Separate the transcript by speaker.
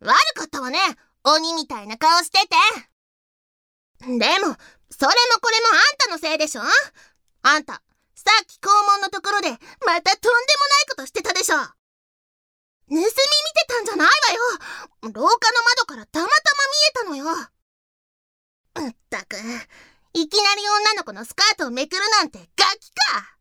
Speaker 1: 悪かったわね。鬼みたいな顔してて。でも、それもこれもあんたのせいでしょ。あんた、さっき校門のところでまたとんでもないことしてたでしょ。盗み見てたんじゃないわよ。廊下の窓からたまたま見えたのよ。ったく、いきなり女の子のスカートをめくるなんてガキか。